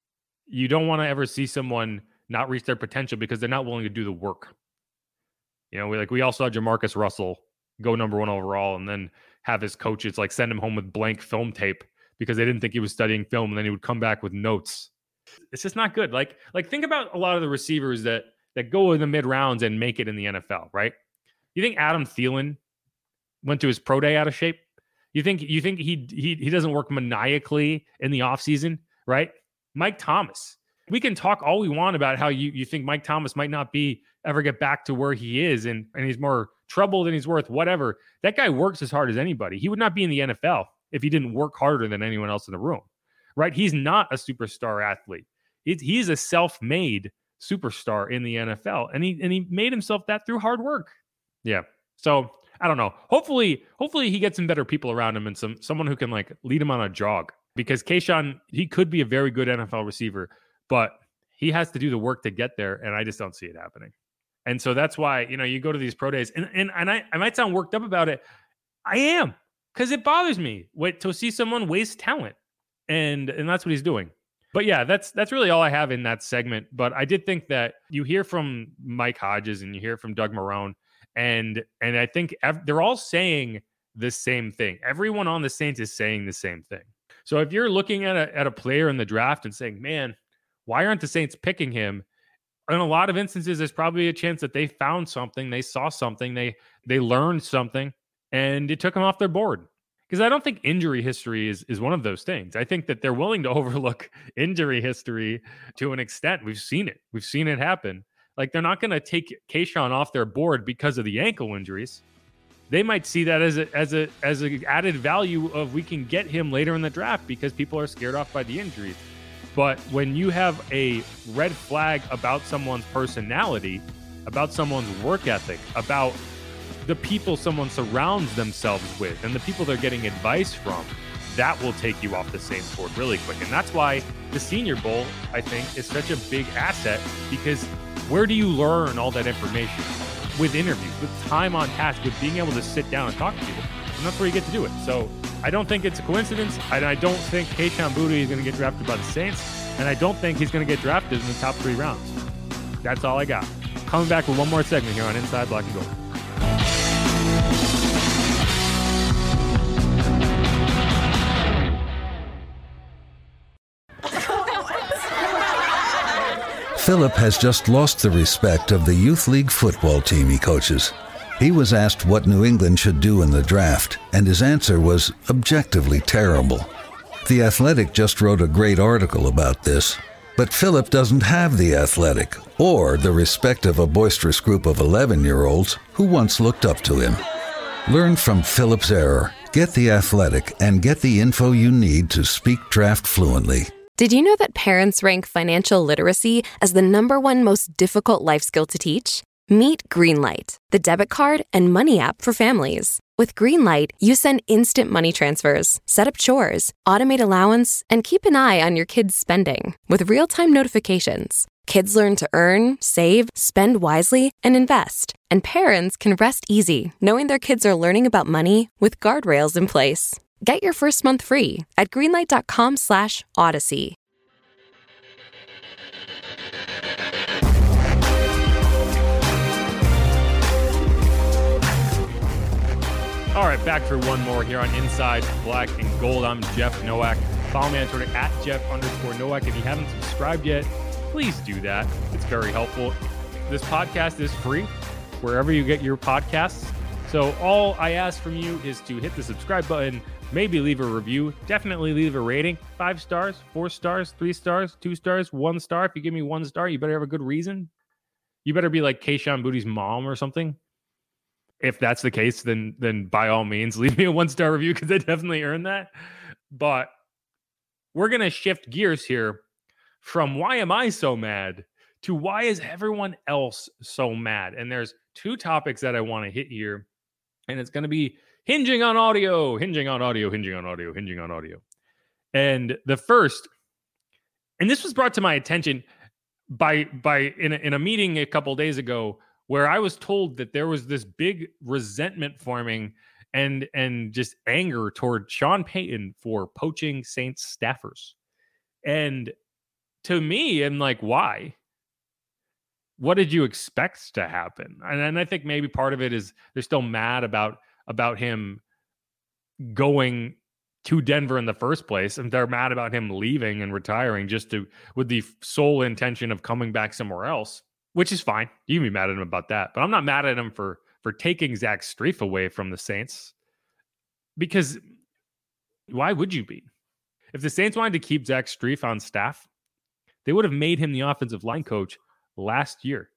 you don't want to ever see someone not reach their potential because they're not willing to do the work. You know, we like we all saw Jamarcus Russell go number one overall and then have his coaches like send him home with blank film tape because they didn't think he was studying film, and then he would come back with notes. It's just not good. Like, like think about a lot of the receivers that that go in the mid rounds and make it in the N F L, right? You think Adam Thielen went to his pro day out of shape? You think you think he he he doesn't work maniacally in the offseason, right? Mike Thomas. We can talk all we want about how you, you think Mike Thomas might not be ever get back to where he is and, and he's more trouble than he's worth, whatever. That guy works as hard as anybody. He would not be in the N F L if he didn't work harder than anyone else in the room, right? He's not a superstar athlete. It, he's a self-made superstar in the N F L, and he and he made himself that through hard work. Yeah. So I don't know. Hopefully, hopefully he gets some better people around him and some someone who can like lead him on a jog. Because Kayshawn, he could be a very good N F L receiver, but he has to do the work to get there, and I just don't see it happening. And so that's why, you know, you go to these pro days, and and, and I, I might sound worked up about it. I am, because it bothers me wait, to see someone waste talent, and and that's what he's doing. But yeah, that's that's really all I have in that segment. But I did think that you hear from Mike Hodges and you hear from Doug Marrone, and and I think ev- they're all saying the same thing. Everyone on the Saints is saying the same thing. So if you're looking at a at a player in the draft and saying, man, why aren't the Saints picking him? In a lot of instances, there's probably a chance that they found something, they saw something, they they learned something, and it took them off their board. Because I don't think injury history is, is one of those things. I think that they're willing to overlook injury history to an extent. We've seen it. We've seen it happen. Like, they're not going to take Kayshawn off their board because of the ankle injuries. They might see that as a as a as an added value of we can get him later in the draft because people are scared off by the injuries. But when you have a red flag about someone's personality, about someone's work ethic, about the people someone surrounds themselves with and the people they're getting advice from, that will take you off the Saints board really quick. And that's why the Senior Bowl, I think, is such a big asset, because where do you learn all that information? With interviews, with time on task, with being able to sit down and talk to people. And that's where you get to do it. So I don't think it's a coincidence. I, I don't think Kayshon Boutte is going to get drafted by the Saints. And I don't think he's going to get drafted in the top three rounds. That's all I got. Coming back with one more segment here on Inside Black and Gold. Philip has just lost the respect of the youth league football team he coaches. He was asked what New England should do in the draft, and his answer was objectively terrible. The Athletic just wrote a great article about this, but Philip doesn't have the Athletic or the respect of a boisterous group of eleven-year-olds who once looked up to him. Learn from Philip's error, get the Athletic, and get the info you need to speak draft fluently. Did you know that parents rank financial literacy as the number one most difficult life skill to teach? Meet Greenlight, the debit card and money app for families. With Greenlight, you send instant money transfers, set up chores, automate allowance, and keep an eye on your kids' spending with real-time notifications. Kids learn to earn, save, spend wisely, and invest. And parents can rest easy knowing their kids are learning about money with guardrails in place. Get your first month free at greenlight.com slash Odyssey. All right, back for one more here on Inside Black and Gold. I'm Jeff Nowak. Follow me on Twitter at Jeff underscore Nowak. If you haven't subscribed yet, please do that. It's very helpful. This podcast is free wherever you get your podcasts. So all I ask from you is to hit the subscribe button, maybe leave a review, definitely leave a rating. Five stars, four stars, three stars, two stars, one star. If you give me one star, you better have a good reason. You better be like Keishawn Booty's mom or something. If that's the case, then then by all means, leave me a one-star review because I definitely earned that. But we're going to shift gears here from why am I so mad to why is everyone else so mad? And there's two topics that I want to hit here. And it's going to be hinging on audio, hinging on audio, hinging on audio, hinging on audio. And the first, and this was brought to my attention by by in a, in a meeting a couple days ago, where I was told that there was this big resentment forming and and just anger toward Sean Payton for poaching Saints staffers. And to me, I'm like, why? What did you expect to happen? And, and I think maybe part of it is they're still mad about, about him going to Denver in the first place. And they're mad about him leaving and retiring just to with the sole intention of coming back somewhere else. Which is fine. You can be mad at him about that. But I'm not mad at him for, for taking Zach Strief away from the Saints. Because why would you be? If the Saints wanted to keep Zach Strief on staff, they would have made him the offensive line coach last year.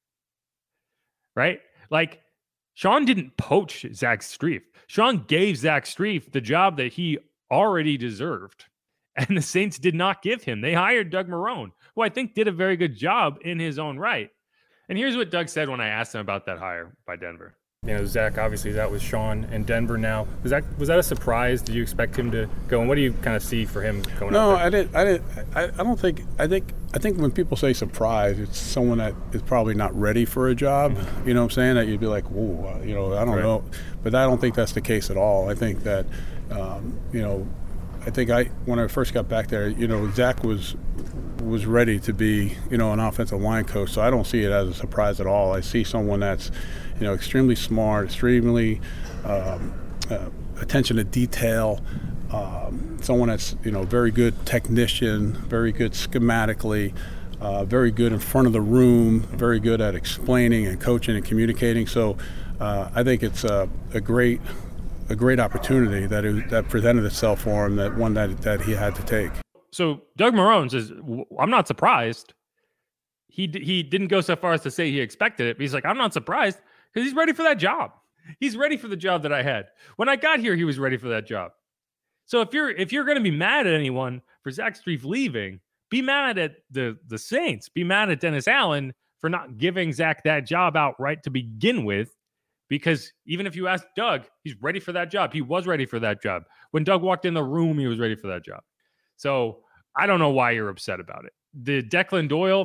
Right? Like, Sean didn't poach Zach Strief. Sean gave Zach Strief the job that he already deserved. And the Saints did not give him. They hired Doug Marrone, who I think did a very good job in his own right. And here's what Doug said when I asked him about that hire by Denver. You know, Zach obviously is out with Sean in Denver now. Was that was that a surprise? Did you expect him to go? And what do you kind of see for him going? No, out there? I didn't. I didn't. I, I don't think. I think. I think when people say surprise, it's someone that is probably not ready for a job. Mm-hmm. You know what I'm saying? That you'd be like, whoa, uh, you know, I don't right. know. But I don't think that's the case at all. I think that, um, you know, I think I when I first got back there, you know, Zach was was ready to be, you know, an offensive line coach. So I don't see it as a surprise at all. I see someone that's, you know, extremely smart, extremely um, uh, attention to detail, um, someone that's, you know, very good technician, very good schematically, uh, very good in front of the room, very good at explaining and coaching and communicating. So uh, I think it's a, a great a great opportunity that it, that presented itself for him, that one that that he had to take. So Doug Marrone says, I'm not surprised. He d- he didn't go so far as to say he expected it, but he's like, I'm not surprised because he's ready for that job. He's ready for the job that I had. When I got here, he was ready for that job. So if you're if you're going to be mad at anyone for Zach Strief leaving, be mad at the, the Saints. Be mad at Dennis Allen for not giving Zach that job outright to begin with. Because even if you ask Doug, he's ready for that job. He was ready for that job. When Doug walked in the room, he was ready for that job. So I don't know why you're upset about it. The Declan Doyle,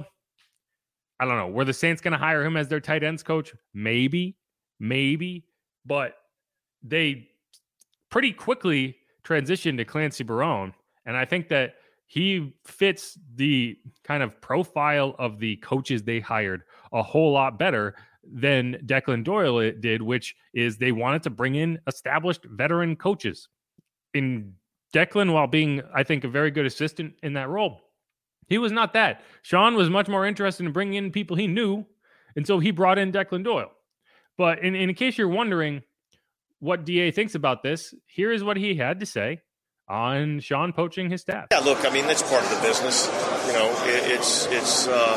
I don't know. Were the Saints going to hire him as their tight ends coach? Maybe, maybe. But they pretty quickly transitioned to Clancy Barone. And I think that he fits the kind of profile of the coaches they hired a whole lot better than Declan Doyle did, which is they wanted to bring in established veteran coaches. In Declan, while being, I think, a very good assistant in that role, he was not that. Sean was much more interested in bringing in people he knew, and so he brought in Declan Doyle. But in, in case you're wondering what D A thinks about this, here is what he had to say on Sean poaching his staff. Yeah, look, I mean, that's part of the business. You know, it, it's it's uh,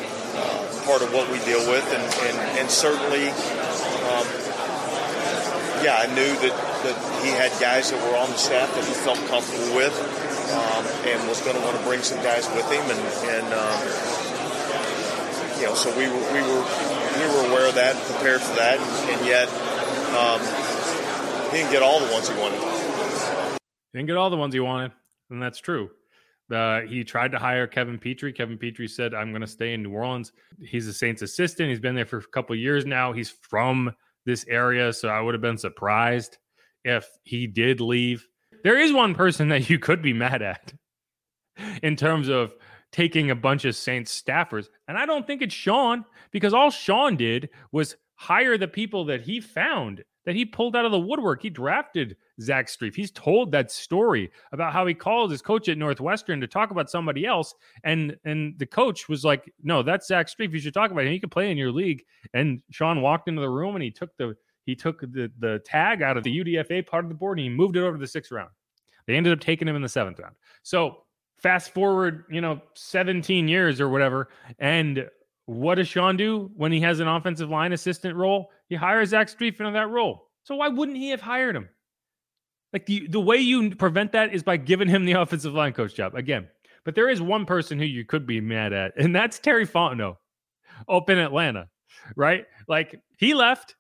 uh, part of what we deal with, and and, and certainly, um, yeah, I knew that, that he had guys that were on the staff that he felt comfortable with, um, and was going to want to bring some guys with him, and and um, you know, so we were we were we were aware of that, prepared for that, and, and yet um, he didn't get all the ones he wanted. Didn't get all the ones he wanted, and that's true. Uh, he tried to hire Kevin Petrie. Kevin Petrie said, I'm going to stay in New Orleans. He's a Saints assistant. He's been there for a couple of years now. He's from this area, so I would have been surprised if he did leave. There is one person that you could be mad at in terms of taking a bunch of Saints staffers, and I don't think it's Sean, because all Sean did was hire the people that he found, that he pulled out of the woodwork. He drafted Zach Strief. He's told that story about how he called his coach at Northwestern to talk about somebody else. And, and the coach was like, no, that's Zach Strief. You should talk about him. He can play in your league. And Sean walked into the room and he took the, he took the, the tag out of the U D F A part of the board and he moved it over to the sixth round. They ended up taking him in the seventh round. So fast forward, you know, seventeen years or whatever. And what does Sean do when he has an offensive line assistant role? He hires Zach Strief into that role. So why wouldn't he have hired him? Like the, the way you prevent that is by giving him the offensive line coach job again. But there is one person who you could be mad at, and that's Terry Fontenot up in Atlanta, right? Like he left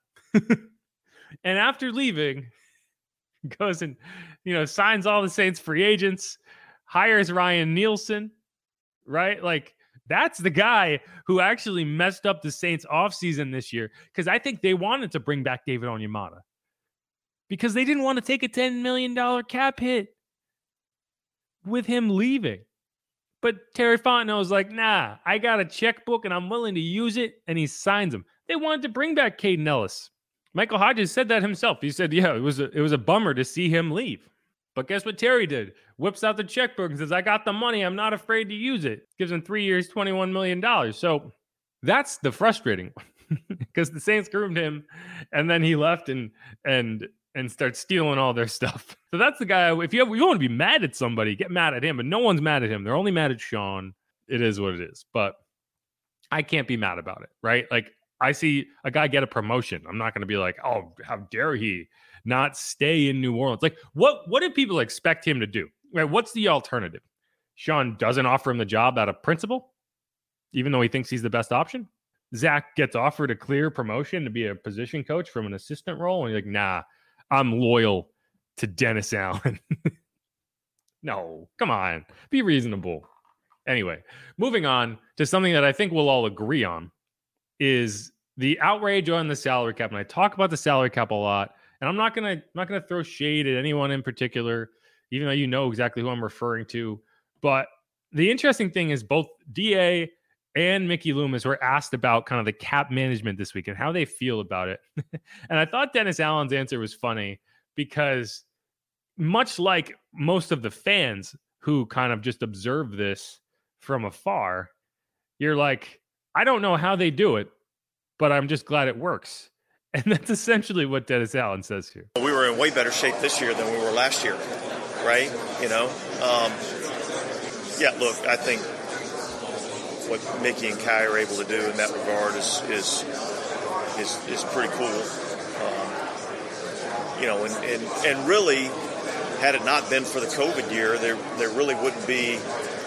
and after leaving goes and, you know, signs all the Saints free agents, hires Ryan Nielsen, right? Like that's the guy who actually messed up the Saints offseason this year, because I think they wanted to bring back David Onyemata because they didn't want to take a ten million dollars cap hit with him leaving. But Terry Fontenot was like, nah, I got a checkbook and I'm willing to use it, and he signs him. They wanted to bring back Caden Ellis. Michael Hodges said that himself. He said, yeah, it was a, it was a bummer to see him leave. But guess what Terry did? Whips out the checkbook and says, I got the money. I'm not afraid to use it. Gives him three years, twenty-one million dollars. So that's the frustrating one, because the Saints groomed him and then he left and and and starts stealing all their stuff. So that's the guy. If you, have, you want to be mad at somebody, get mad at him. But no one's mad at him. They're only mad at Sean. It is what it is. But I can't be mad about it, right? Like I see a guy get a promotion. I'm not going to be like, oh, how dare he not stay in New Orleans? Like, what what do people expect him to do? Right? What's the alternative? Sean doesn't offer him the job out of principle, even though he thinks he's the best option. Zach gets offered a clear promotion to be a position coach from an assistant role, and he's like, nah, I'm loyal to Dennis Allen. No, come on. Be reasonable. Anyway, moving on to something that I think we'll all agree on is the outrage on the salary cap. And I talk about the salary cap a lot, and I'm not going to not going to throw shade at anyone in particular, even though you know exactly who I'm referring to. But the interesting thing is both D A and Mickey Loomis were asked about kind of the cap management this week and how they feel about it. And I thought Dennis Allen's answer was funny because much like most of the fans who kind of just observe this from afar, you're like, I don't know how they do it, but I'm just glad it works. And that's essentially what Dennis Allen says here. We were in way better shape this year than we were last year, right? You know, um, yeah, look, I think what Mickey and Kai are able to do in that regard is is is, is pretty cool. Um, you know, and, and, and really, had it not been for the COVID year, there there really wouldn't be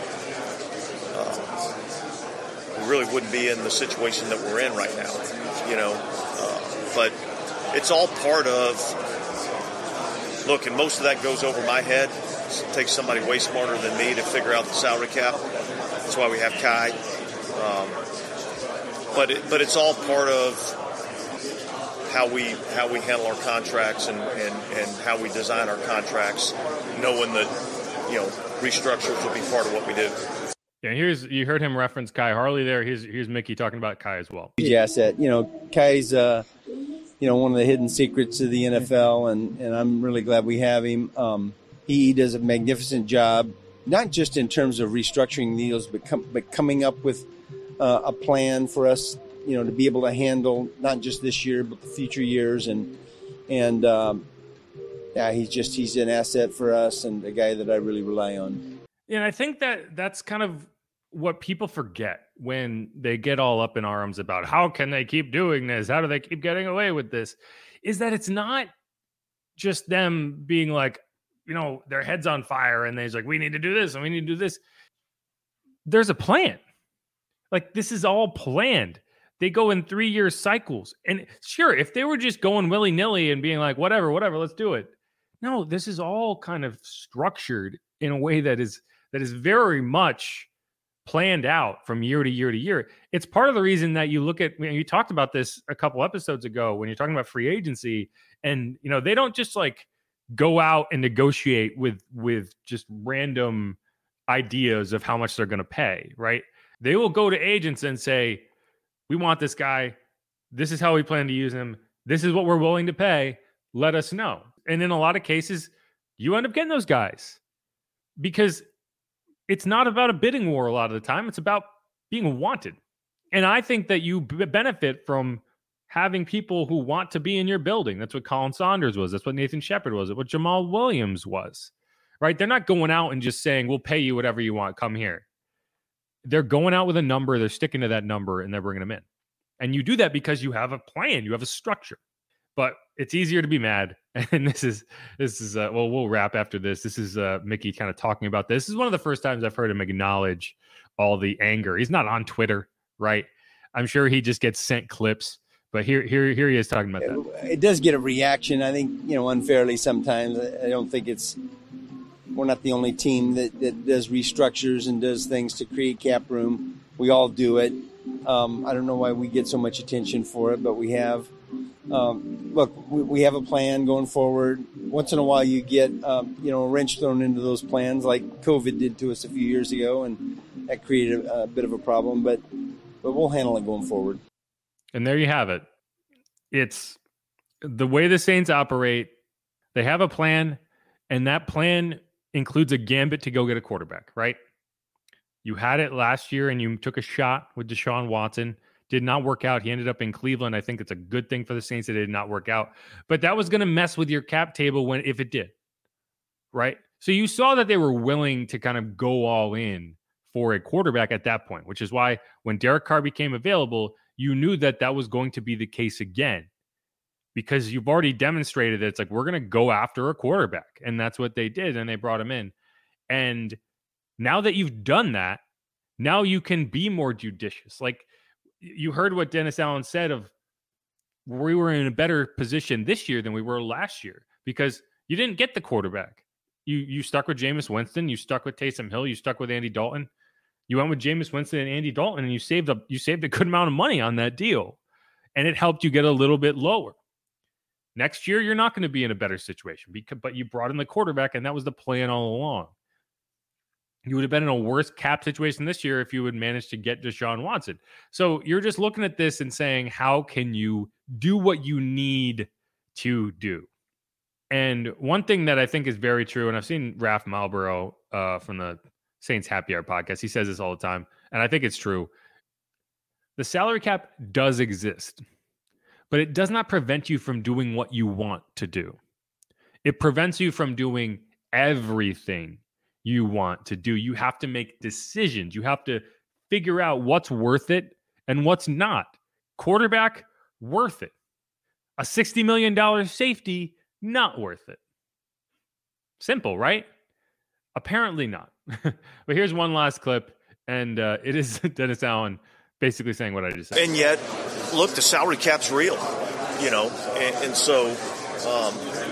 uh, we really wouldn't be in the situation that we're in right now. You know, uh, but it's all part of. Look, and most of that goes over my head. It takes somebody way smarter than me to figure out the salary cap. That's why we have Kai. Um, but it, but it's all part of how we how we handle our contracts and, and, and how we design our contracts, knowing that, you know, restructures will be part of what we do. Yeah, here's you heard him reference Kai Harley there. Here's here's Mickey talking about Kai as well. Huge asset. You know, Kai's uh, you know, one of the hidden secrets of the N F L, and, and I'm really glad we have him. Um, he does a magnificent job, not just in terms of restructuring deals, but com- but coming up with uh, a plan for us, you know, to be able to handle not just this year but the future years. And and um, yeah, he's just he's an asset for us and a guy that I really rely on. And I think that that's kind of what people forget when they get all up in arms about how can they keep doing this? How do they keep getting away with this? Is that it's not just them being like, you know, their head's on fire and they're like, we need to do this and we need to do this. There's a plan. Like this is all planned. They go in three year cycles. And sure, if they were just going willy nilly and being like, whatever, whatever, let's do it. No, this is all kind of structured in a way that is that is very much planned out from year to year to year. It's part of the reason that you look at, you know, you talked about this a couple episodes ago when you're talking about free agency, and, you know, they don't just like go out and negotiate with, with just random ideas of how much they're going to pay, right? They will go to agents and say, we want this guy. This is how we plan to use him. This is what we're willing to pay. Let us know. And in a lot of cases, you end up getting those guys because it's not about a bidding war a lot of the time. It's about being wanted. And I think that you b- benefit from having people who want to be in your building. That's what Colin Saunders was. That's what Nathan Shepard was. That's what Jamal Williams was, right? They're not going out and just saying, we'll pay you whatever you want. Come here. They're going out with a number. They're sticking to that number and they're bringing them in. And you do that because you have a plan. You have a structure. But it's easier to be mad. And this is, this is, uh, well, we'll wrap after this. This is uh, Mickey kind of talking about this. This is one of the first times I've heard him acknowledge all the anger. He's not on Twitter, right? I'm sure he just gets sent clips, but here, here, here he is talking about that. It does get a reaction, I think, you know, unfairly sometimes. I don't think it's, we're not the only team that, that does restructures and does things to create cap room. We all do it. Um, I don't know why we get so much attention for it, but we have. Um, look, we, we have a plan going forward. Once in a while you get, um, you know, a wrench thrown into those plans like COVID did to us a few years ago, and that created a, a bit of a problem, but, but we'll handle it going forward. And there you have it. It's the way the Saints operate. They have a plan, and that plan includes a gambit to go get a quarterback, right? You had it last year and you took a shot with Deshaun Watson. Did not work out. He ended up in Cleveland. I think it's a good thing for the Saints that it did not work out. But that was going to mess with your cap table when if it did, right? So you saw that they were willing to kind of go all in for a quarterback at that point, which is why when Derek Carr became available, you knew that that was going to be the case again because you've already demonstrated that it's like, we're going to go after a quarterback. And that's what they did. And they brought him in. And now that you've done that, now you can be more judicious. Like, you heard what Dennis Allen said of we were in a better position this year than we were last year because you didn't get the quarterback. You you stuck with Jameis Winston. You stuck with Taysom Hill. You stuck with Andy Dalton. You went with Jameis Winston and Andy Dalton, and you saved a you saved a good amount of money on that deal, and it helped you get a little bit lower. Next year, you're not going to be in a better situation, because, but you brought in the quarterback, and that was the plan all along. You would have been in a worse cap situation this year if you would manage to get Deshaun Watson. So you're just looking at this and saying, how can you do what you need to do? And one thing that I think is very true, and I've seen Raph Malborough uh, from the Saints Happy Hour podcast, he says this all the time, and I think it's true. The salary cap does exist, but it does not prevent you from doing what you want to do. It prevents you from doing everything you want to do. You have to make decisions. You have to figure out what's worth it and what's not. Quarterback, worth it. A sixty million dollars safety, not worth it. Simple, right? Apparently not. But here's one last clip, and uh, it is Dennis Allen basically saying what I just said. And yet, look, the salary cap's real, you know, and, and so, um,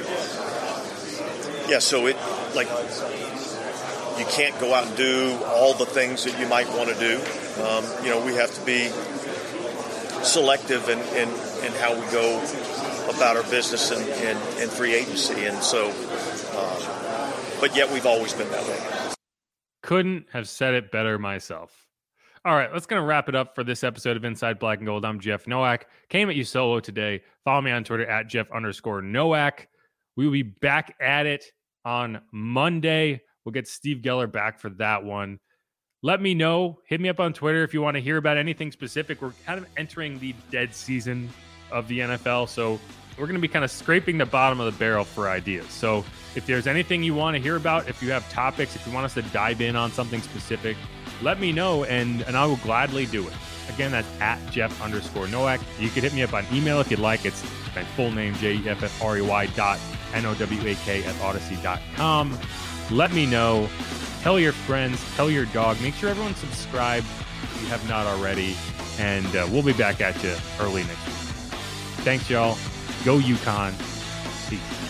yeah, so it, like, you can't go out and do all the things that you might want to do. Um, you know, we have to be selective in, in, in how we go about our business and, and, and free agency. And so, uh, but yet we've always been that way. Couldn't have said it better myself. All right, let's going to wrap it up for this episode of Inside Black and Gold. I'm Jeff Nowak. Came at you solo today. Follow me on Twitter at Jeff underscore Nowak. We will be back at it on Monday. We'll get Steve Geller back for that one. Let me know. Hit me up on Twitter if you want to hear about anything specific. We're kind of entering the dead season of the N F L, so we're going to be kind of scraping the bottom of the barrel for ideas. So if there's anything you want to hear about, if you have topics, if you want us to dive in on something specific, let me know, and, and I will gladly do it. Again, that's at Jeff underscore Nowak. You can hit me up on email if you'd like. It's my full name, J E F F R E Y dot N O W A K at Odyssey dot com. Let me know. Tell your friends. Tell your dog. Make sure everyone's subscribed if you have not already. And uh, we'll be back at you early next week. Thanks, y'all. Go UConn. Peace.